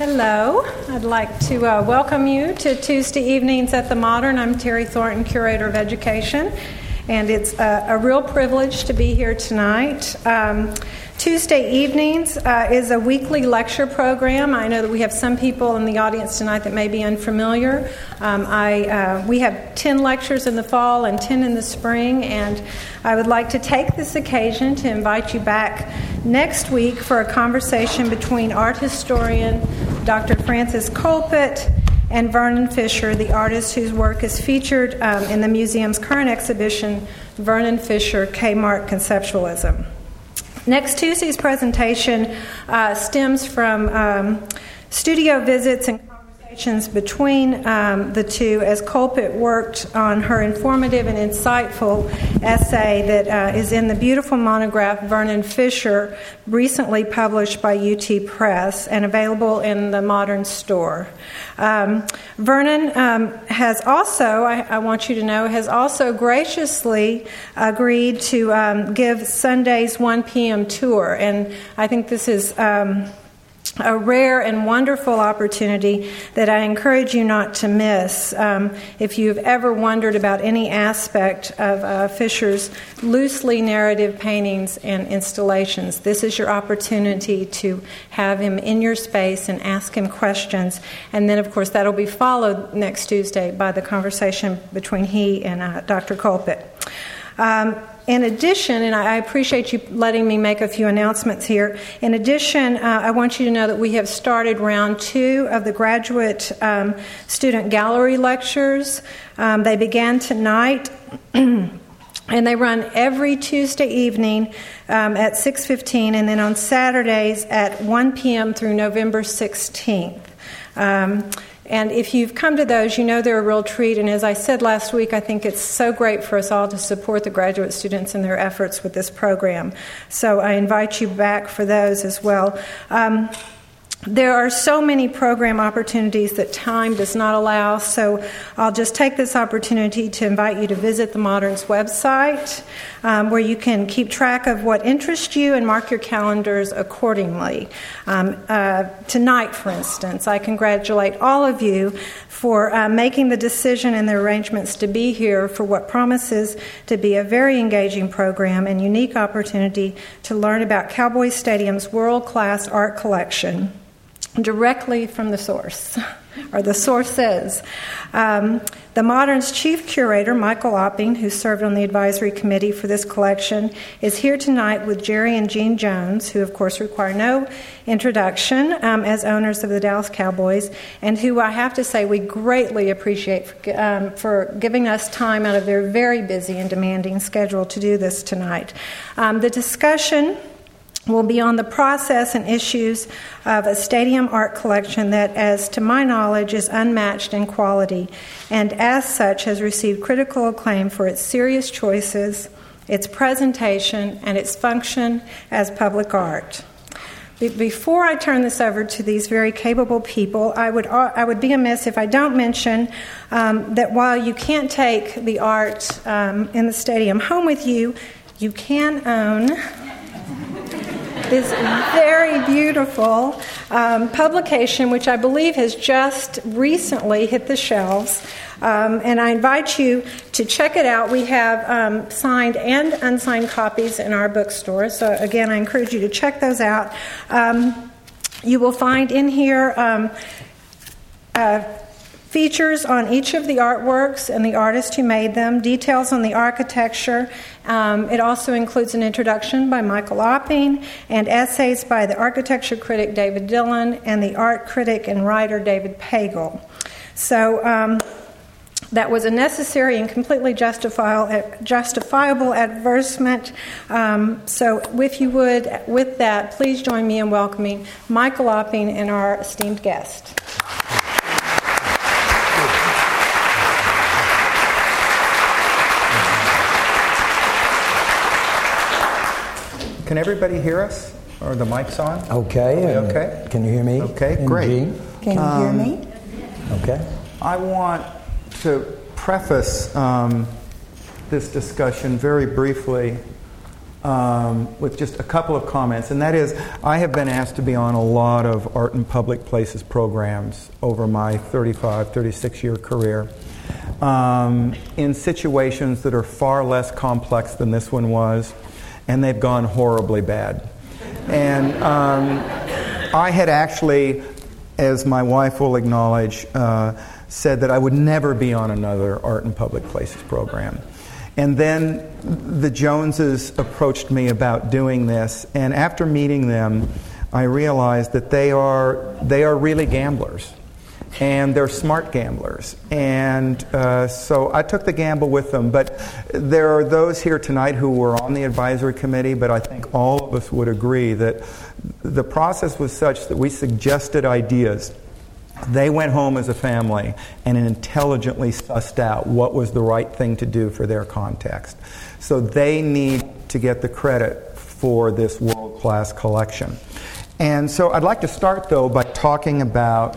Hello. I'd like to welcome you to Tuesday Evenings at the Modern. I'm Terry Thornton, Curator of Education, and it's a real privilege to be here tonight. Tuesday Evenings is a weekly lecture program. I know that we have some people in the audience tonight that may be unfamiliar. We have 10 lectures in the fall and 10 in the spring, and I would like to take this occasion to invite you back next week for a conversation between art historian Dr. Frances Colpitt and Vernon Fisher, the artist whose work is featured in the museum's current exhibition, Vernon Fisher, Kmart Conceptualism. Next Tuesday's presentation stems from studio visits and conversations between the two as Colpitt worked on her informative and insightful essay that is in the beautiful monograph Vernon Fisher, recently published by UT Press and available in the Modern store. Vernon has also, I want you to know, has also graciously agreed to give Sunday's 1 p.m. tour, and I think this is a rare and wonderful opportunity that I encourage you not to miss. If you've ever wondered about any aspect of Fisher's loosely narrative paintings and installations, this is your opportunity to have him in your space and ask him questions. And then, of course, that'll be followed next Tuesday by the conversation between he and Dr. Colpitt. In addition, and I appreciate you letting me make a few announcements here. In addition, I want you to know that we have started round 2 of the graduate student gallery lectures. They began tonight, and they run every Tuesday evening at 6:15, and then on Saturdays at 1 p.m. through November 16th. And if you've come to those, you know they're a real treat. And as I said last week, I think it's so great for us all to support the graduate students in their efforts with this program. So I invite you back for those as well. There are so many program opportunities that time does not allow, so I'll just take this opportunity to invite you to visit the Modern's website, where you can keep track of what interests you and mark your calendars accordingly. Tonight, for instance, I congratulate all of you for making the decision and the arrangements to be here for what promises to be a very engaging program and unique opportunity to learn about Cowboy Stadium's world-class art collection directly from the source, or the sources. The Modern's chief curator, Michael Opping, who served on the advisory committee for this collection, is here tonight with Jerry and Gene Jones, who of course require no introduction as owners of the Dallas Cowboys, and who I have to say we greatly appreciate for giving us time out of their very busy and demanding schedule to do this tonight. The discussion will be on the process and issues of a stadium art collection that, as to my knowledge, is unmatched in quality and as such has received critical acclaim for its serious choices, its presentation, and its function as public art. Before I turn this over to these very capable people, I would be amiss if I don't mention that while you can't take the art in the stadium home with you, you can own this very beautiful publication, which I believe has just recently hit the shelves. And I invite you to check it out. We have signed and unsigned copies in our bookstore. So, again, I encourage you to check those out. You will find in here features on each of the artworks and the artist who made them, details on the architecture. It also includes an introduction by Michael Opping and essays by the architecture critic David Dillon and the art critic and writer David Pagel. So that was a necessary and completely justifiable advertisement. So if you would, with that, please join me in welcoming Michael Opping and our esteemed guest. Can everybody hear us? Are the mics on? Okay. Okay. Can you hear me? Okay, and great. Gene? Can you hear me? Okay. I want to preface this discussion very briefly with just a couple of comments, and that is, I have been asked to be on a lot of art and public places programs over my 36-year career, in situations that are far less complex than this one was, and they've gone horribly bad. And I had actually, as my wife will acknowledge, said that I would never be on another art and public places program. And then the Joneses approached me about doing this, and after meeting them, I realized that they are really gamblers, and they're smart gamblers. And so I took the gamble with them. But there are those here tonight who were on the advisory committee, but I think all of us would agree that the process was such that we suggested ideas. They went home as a family and intelligently sussed out what was the right thing to do for their context. So they need to get the credit for this world-class collection. And so I'd like to start, though, by talking about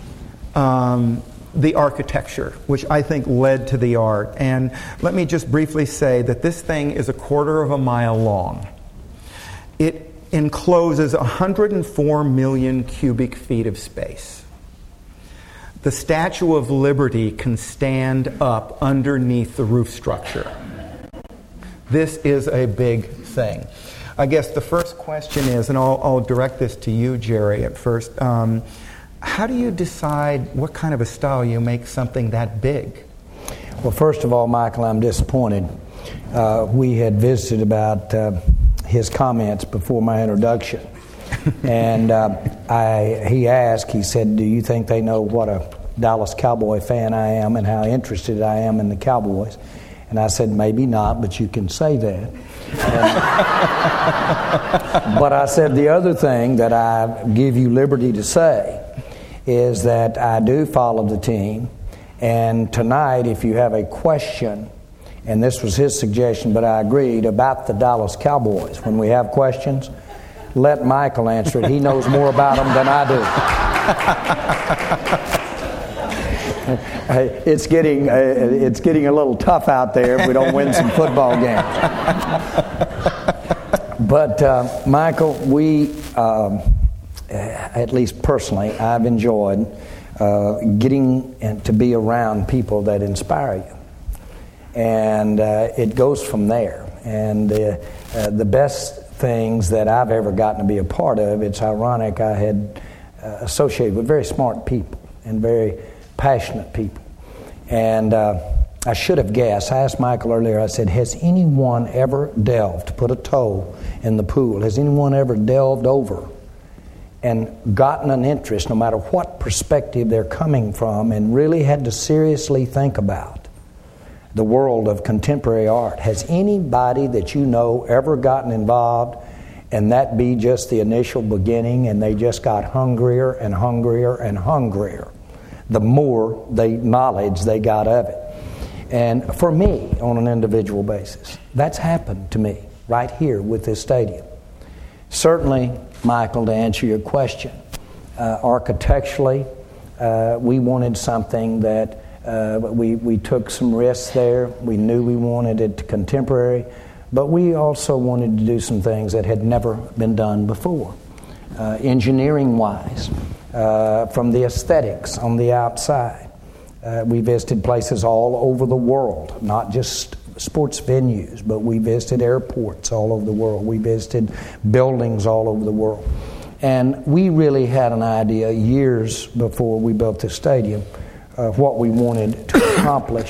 the architecture, which I think led to the art. And let me just briefly say that this thing is 1/4 mile long. It encloses 104 million cubic feet of space. The Statue of Liberty can stand up underneath the roof structure. This is a big thing. I guess the first question is, and I'll direct this to you, Jerry, at first, how do you decide what kind of a style you make something that big? Well, first of all, Michael, I'm disappointed. We had visited about his comments before my introduction. And he said, do you think they know what a Dallas Cowboy fan I am and how interested I am in the Cowboys? And I said, maybe not, but you can say that. But I said, the other thing that I give you liberty to say is that I do follow the team. And tonight, if you have a question, and this was his suggestion, but I agreed, about the Dallas Cowboys, when we have questions, let Michael answer it. He knows more about them than I do. It's getting a little tough out there if we don't win some football games. But Michael, we, at least personally, I've enjoyed getting to be around people that inspire you, and it goes from there. And the best things that I've ever gotten to be a part of, it's ironic, I had associated with very smart people and very passionate people. And I should have guessed. I asked Michael earlier, I said, has anyone ever delved, put a toe in the pool, has anyone ever delved over and gotten an interest, no matter what perspective they're coming from, and really had to seriously think about the world of contemporary art? Has anybody that you know ever gotten involved and that be just the initial beginning, and they just got hungrier and hungrier and hungrier the more knowledge they got of it? And for me, on an individual basis, that's happened to me right here with this stadium. Certainly, Michael, to answer your question, architecturally, we wanted something that we took some risks there. We knew we wanted it contemporary, but we also wanted to do some things that had never been done before. Engineering-wise, from the aesthetics on the outside. We visited places all over the world, not just sports venues, but we visited airports all over the world. We visited buildings all over the world. And we really had an idea years before we built this stadium what we wanted to accomplish.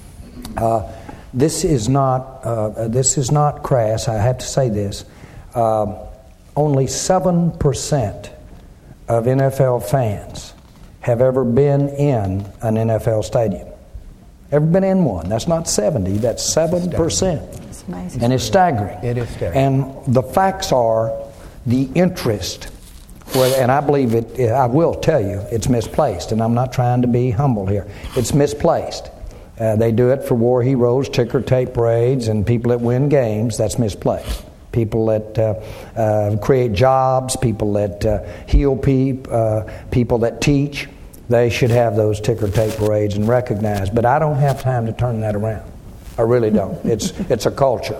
This is not crass. I have to say this. Only 7% of NFL fans have ever been in an NFL stadium. Ever been in one? That's not 70. That's 7%. It's amazing. And it's staggering. It is staggering. And the facts are the interest. And I believe it, I will tell you, it's misplaced. And I'm not trying to be humble here. It's misplaced. They do it for war heroes, ticker tape parades, and people that win games. That's misplaced. People that create jobs, people that heal people that teach, they should have those ticker tape parades and recognize. But I don't have time to turn that around. I really don't. It's a culture.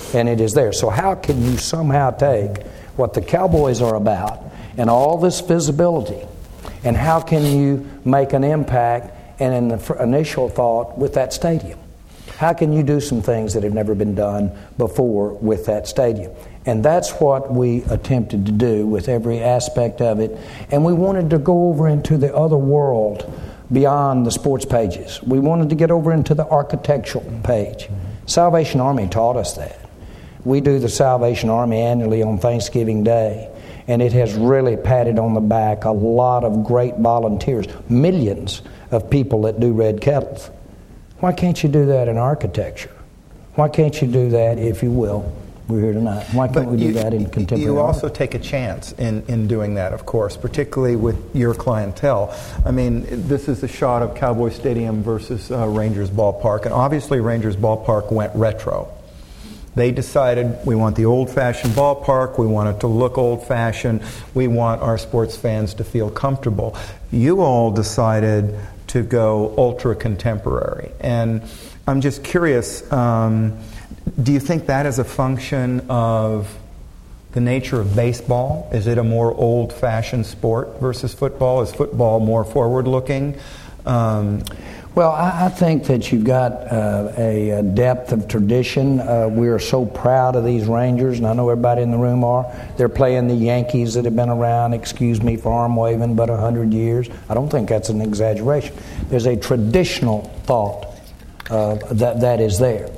and it is there. So how can you somehow take what the Cowboys are about and all this visibility, and how can you make an impact and an initial thought with that stadium? How can you do some things that have never been done before with that stadium? And that's what we attempted to do with every aspect of it. And we wanted to go over into the other world beyond the sports pages. We wanted to get over into the architectural page. Salvation Army taught us that. We do the Salvation Army annually on Thanksgiving Day, and it has really patted on the back a lot of great volunteers, millions of people that do red kettles. Why can't you do that in architecture? Why can't you do that, if you will? We're here tonight. Why can't we do that in contemporary You also art? take a chance in doing that, of course, particularly with your clientele. I mean, this is a shot of Cowboy Stadium versus Rangers Ballpark, and obviously Rangers Ballpark went retro. They decided we want the old-fashioned ballpark, we want it to look old-fashioned, we want our sports fans to feel comfortable. You all decided to go ultra-contemporary. And I'm just curious, do you think that is a function of the nature of baseball? Is it a more old-fashioned sport versus football? Is football more forward-looking? Well, I think that you've got a depth of tradition. We are so proud of these Rangers, and I know everybody in the room are. They're playing the Yankees that have been around, excuse me for arm waving, but 100 years. I don't think that's an exaggeration. There's a traditional thought that is there.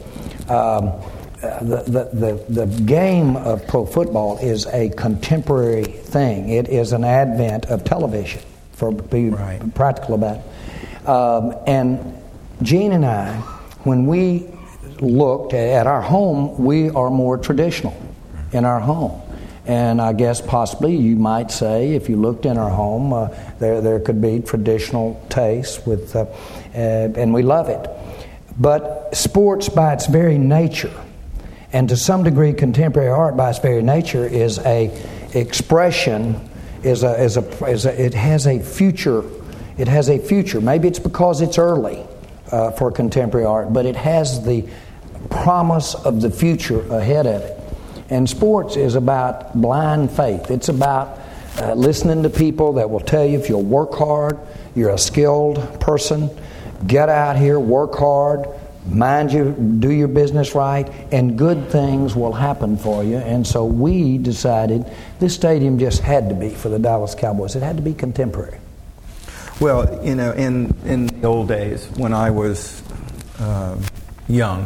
The game of pro football is a contemporary thing. It is an advent of television, for being practical about it. And Gene and I, when we looked at our home, we are more traditional in our home. And I guess possibly you might say, if you looked in our home, there could be traditional tastes with, and we love it. But sports, by its very nature, and to some degree contemporary art by its very nature, is a expression, it has a future. It has a future. Maybe it's because it's early for contemporary art, but it has the promise of the future ahead of it. And sports is about blind faith. It's about listening to people that will tell you if you'll work hard, you're a skilled person, get out here, work hard, do your business right, and good things will happen for you. And so we decided this stadium just had to be for the Dallas Cowboys. It had to be contemporary. Well, you know, in the old days when I was young,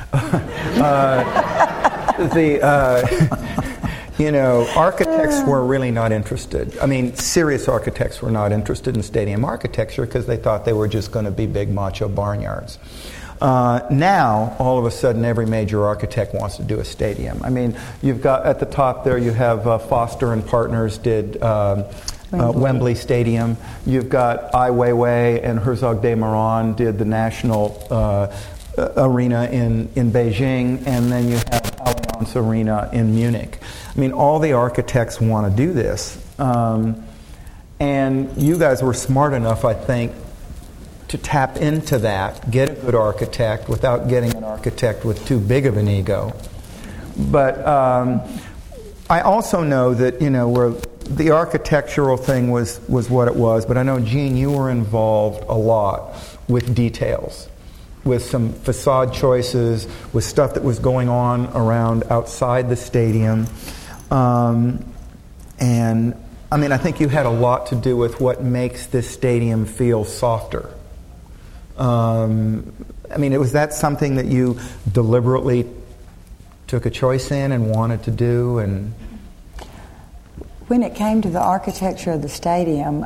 architects were really not interested. I mean, serious architects were not interested in stadium architecture because they thought they were just going to be big macho barnyards. Now, all of a sudden, every major architect wants to do a stadium. I mean, you've got at the top there, you have Foster and Partners did Wembley Stadium. You've got Ai Weiwei and Herzog de Meuron did the National Arena in Beijing, and then you have Allianz Arena in Munich. I mean, all the architects want to do this. And you guys were smart enough, I think, to tap into that, get a good architect without getting an architect with too big of an ego. But I also know that, where the architectural thing was what it was, but I know, Gene, you were involved a lot with details, with some facade choices, with stuff that was going on around outside the stadium. And, I mean, I think you had a lot to do with what makes this stadium feel softer. I mean, was that something that you deliberately took a choice in and wanted to do? And when it came to the architecture of the stadium,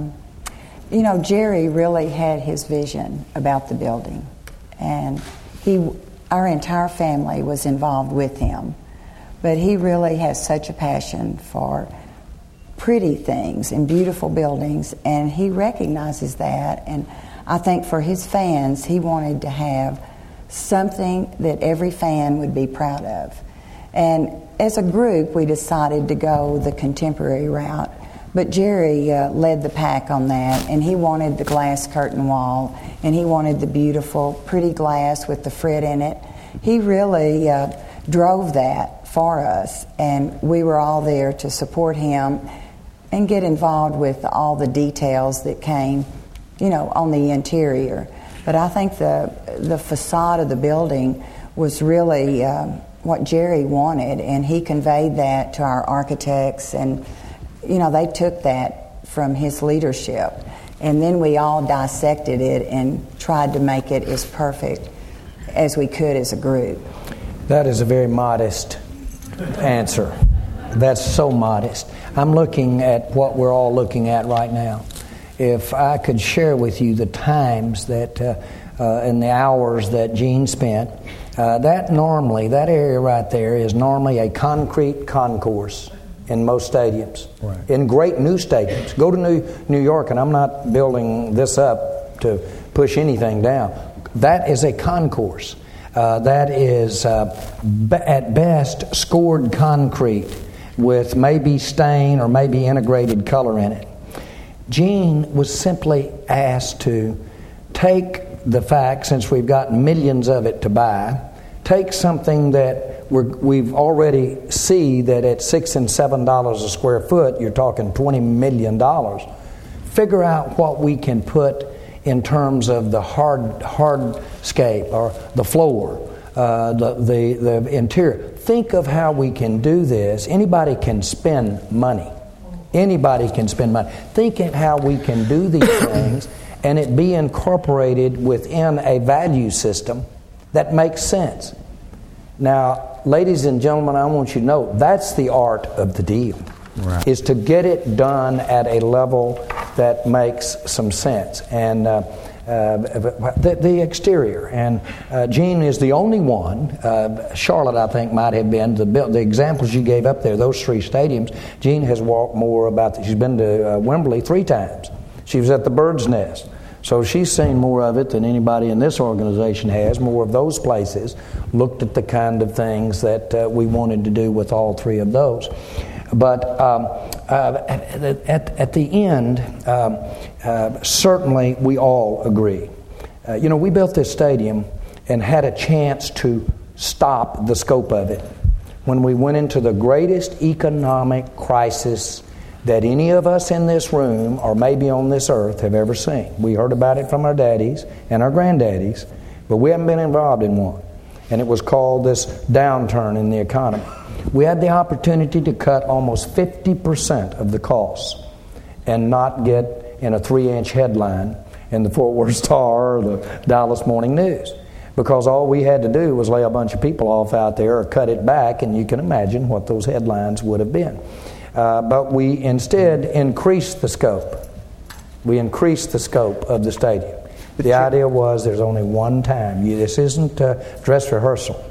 Jerry really had his vision about the building, and our entire family was involved with him. But he really has such a passion for pretty things and beautiful buildings, and he recognizes that. And I think for his fans, he wanted to have something that every fan would be proud of. And as a group, we decided to go the contemporary route. But Jerry led the pack on that, and he wanted the glass curtain wall, and he wanted the beautiful, pretty glass with the frit in it. He really drove that for us, and we were all there to support him and get involved with all the details that came, on the interior. But I think the facade of the building was really what Jerry wanted, and he conveyed that to our architects, and they took that from his leadership. And then we all dissected it and tried to make it as perfect as we could as a group. That is a very modest answer. That's so modest. I'm looking at what we're all looking at right now. If I could share with you the times that and the hours that Gene spent, that area right there is normally a concrete concourse in most stadiums, right. In great new stadiums. Go to New York, and I'm not building this up to push anything down. That is a concourse. That is, at best, scored concrete with maybe stain or maybe integrated color in it. Gene was simply asked to take the fact, since we've got millions of it to buy, take something that we've already see that at $6 and $7 a square foot, you're talking $20 million. Figure out what we can put in terms of the hardscape or the floor, the interior. Think of how we can do this. Anybody can spend money. Anybody can spend money. Think of how we can do these things and it be incorporated within a value system that makes sense. Now, ladies and gentlemen, I want you to know that's the art of the deal. Right. Is to get it done at a level that makes some sense. And the exterior. And Gene is the only one. Charlotte, I think, might have been. The examples you gave up there, those three stadiums, Gene has walked more about. She's been to Wembley 3 times. She was at the Bird's Nest. So she's seen more of it than anybody in this organization has, more of those places, looked at the kind of things that we wanted to do with all 3 of those. But at the end, certainly we all agree. We built this stadium and had a chance to stop the scope of it when we went into the greatest economic crisis that any of us in this room or maybe on this earth have ever seen. We heard about it from our daddies and our granddaddies, but we haven't been involved in one. And it was called this downturn in the economy. We had the opportunity to cut almost 50% of the costs and not get in a 3-inch headline in the Fort Worth Star or the Dallas Morning News, because all we had to do was lay a bunch of people off out there or cut it back, and you can imagine what those headlines would have been. But we instead increased the scope. We increased the scope of the stadium. The idea was there's only one time. This isn't a dress rehearsal.